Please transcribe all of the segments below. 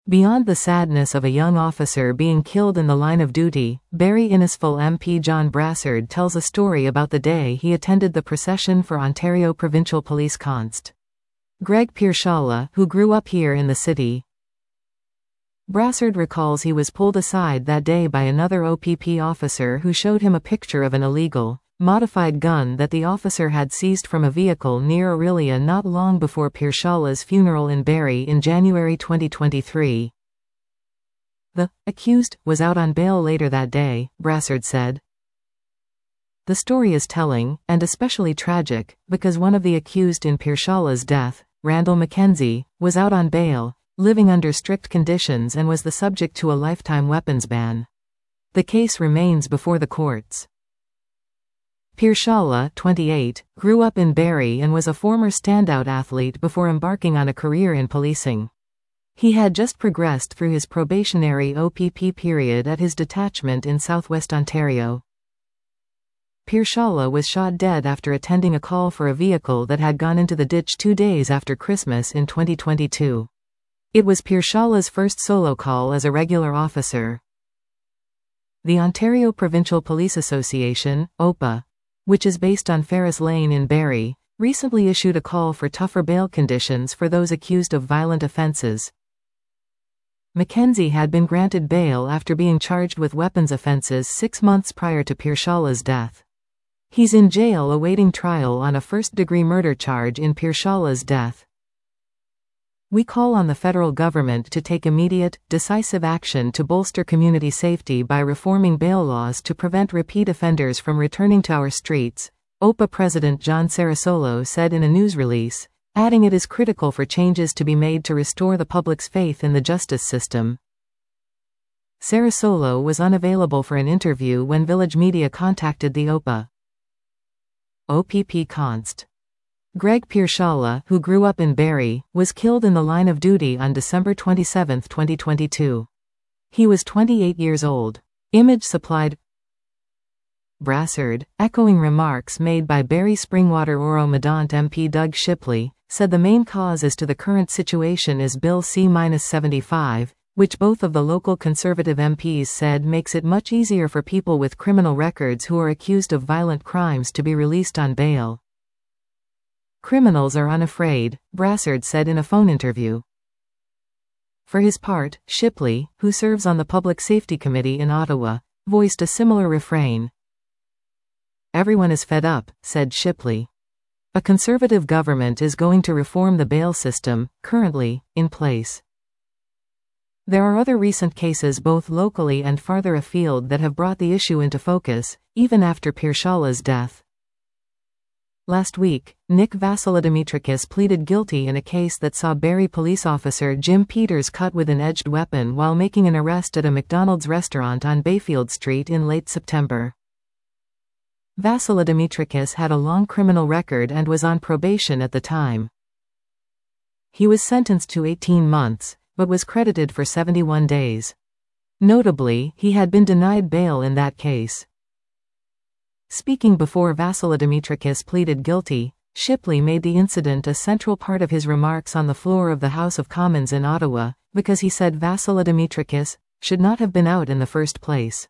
Beyond the sadness of a young officer being killed in the line of duty, Barry Innisfil MP John Brassard tells a story about the day he attended the procession for Ontario Provincial Police Const. Greg Piershala, who grew up here in the city. Brassard recalls he was pulled aside that day by another OPP officer who showed him a picture of an illegal, modified gun that the officer had seized from a vehicle near Orillia not long before Piershala's funeral in Barrie in January 2023. The accused was out on bail later that day, Brassard said. The story is telling, and especially tragic, because one of the accused in Piershala's death, Randall McKenzie, was out on bail, living under strict conditions, and was the subject to a lifetime weapons ban. The case remains before the courts. Piershala, 28, grew up in Barrie and was a former standout athlete before embarking on a career in policing. He had just progressed through his probationary OPP period at his detachment in southwest Ontario. Piershala was shot dead after attending a call for a vehicle that had gone into the ditch 2 days after Christmas in 2022. It was Piershala's first solo call as a regular officer. The Ontario Provincial Police Association, OPA, which is based on Ferris Lane in Barrie, recently issued a call for tougher bail conditions for those accused of violent offences. McKenzie had been granted bail after being charged with weapons offences 6 months prior to Piershala's death. He's in jail awaiting trial on a first-degree murder charge in Piershala's death. We call on the federal government to take immediate, decisive action to bolster community safety by reforming bail laws to prevent repeat offenders from returning to our streets, OPA President John Sarasolo said in a news release, adding it is critical for changes to be made to restore the public's faith in the justice system. Sarasolo was unavailable for an interview when Village Media contacted the OPA. OPP Const. Greg Piershala, who grew up in Barrie, was killed in the line of duty on December 27, 2022. He was 28 years old. Image supplied. Brassard, echoing remarks made by Barrie Springwater Oro-Medonte MP Doug Shipley, said the main cause as to the current situation is Bill C-75, which both of the local Conservative MPs said makes it much easier for people with criminal records who are accused of violent crimes to be released on bail. Criminals are unafraid, Brassard said in a phone interview. For his part, Shipley, who serves on the Public Safety Committee in Ottawa, voiced a similar refrain. Everyone is fed up, said Shipley. A Conservative government is going to reform the bail system, currently in place. There are other recent cases both locally and farther afield that have brought the issue into focus, even after Piershala's death. Last week, Nick Vasilidimitrikis pleaded guilty in a case that saw Barrie police officer Jim Peters cut with an edged weapon while making an arrest at a McDonald's restaurant on Bayfield Street in late September. Vasilidimitrikis had a long criminal record and was on probation at the time. He was sentenced to 18 months, but was credited for 71 days. Notably, he had been denied bail in that case. Speaking before Vasilidimitrikis pleaded guilty, Shipley made the incident a central part of his remarks on the floor of the House of Commons in Ottawa, because he said Vasilidimitrikis should not have been out in the first place.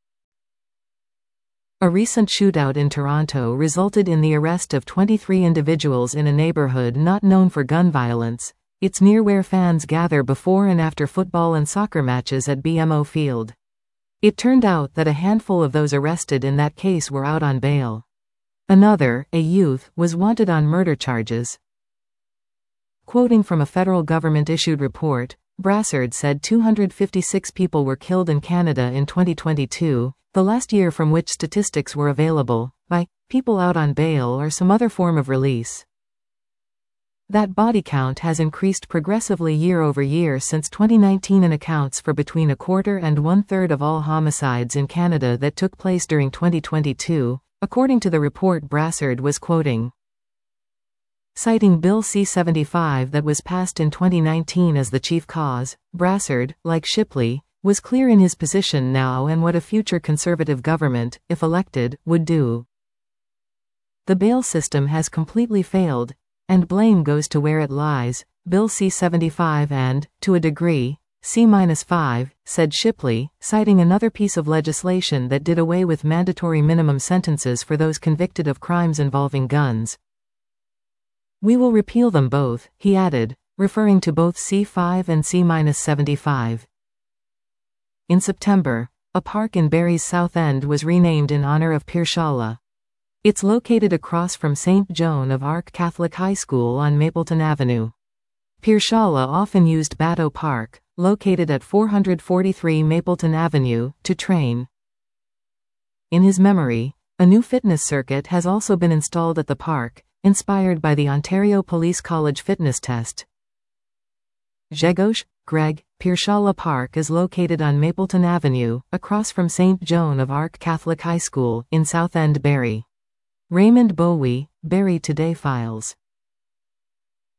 A recent shootout in Toronto resulted in the arrest of 23 individuals in a neighborhood not known for gun violence. It's near where fans gather before and after football and soccer matches at BMO Field. It turned out that a handful of those arrested in that case were out on bail. Another, a youth, was wanted on murder charges. Quoting from a federal government-issued report, Brassard said 256 people were killed in Canada in 2022, the last year from which statistics were available, by people out on bail or some other form of release. That body count has increased progressively year over year since 2019 and accounts for between a quarter and one-third of all homicides in Canada that took place during 2022, according to the report Brassard was quoting. Citing Bill C-75 that was passed in 2019 as the chief cause, Brassard, like Shipley, was clear in his position now and what a future Conservative government, if elected, would do. The bail system has completely failed, and blame goes to where it lies, Bill C-75 and, to a degree, C-5, said Shipley, citing another piece of legislation that did away with mandatory minimum sentences for those convicted of crimes involving guns. We will repeal them both, he added, referring to both C-5 and C-75. In September, a park in Barrie's South End was renamed in honor of Piershalla. It's located across from St. Joan of Arc Catholic High School on Mapleton Avenue. Piershalla often used Batto Park, located at 443 Mapleton Avenue, to train. In his memory, a new fitness circuit has also been installed at the park, inspired by the Ontario Police College fitness test. Grzegorz, Greg, Piershalla Park is located on Mapleton Avenue, across from St. Joan of Arc Catholic High School, in South End, Barrie. Raymond Bowie, Barrie Today Files.